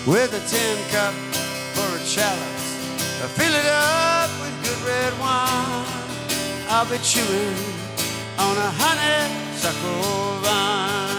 with a tin cup for a chalice. Fill it up with good red wine. I'll be chewing on a honeysuckle vine.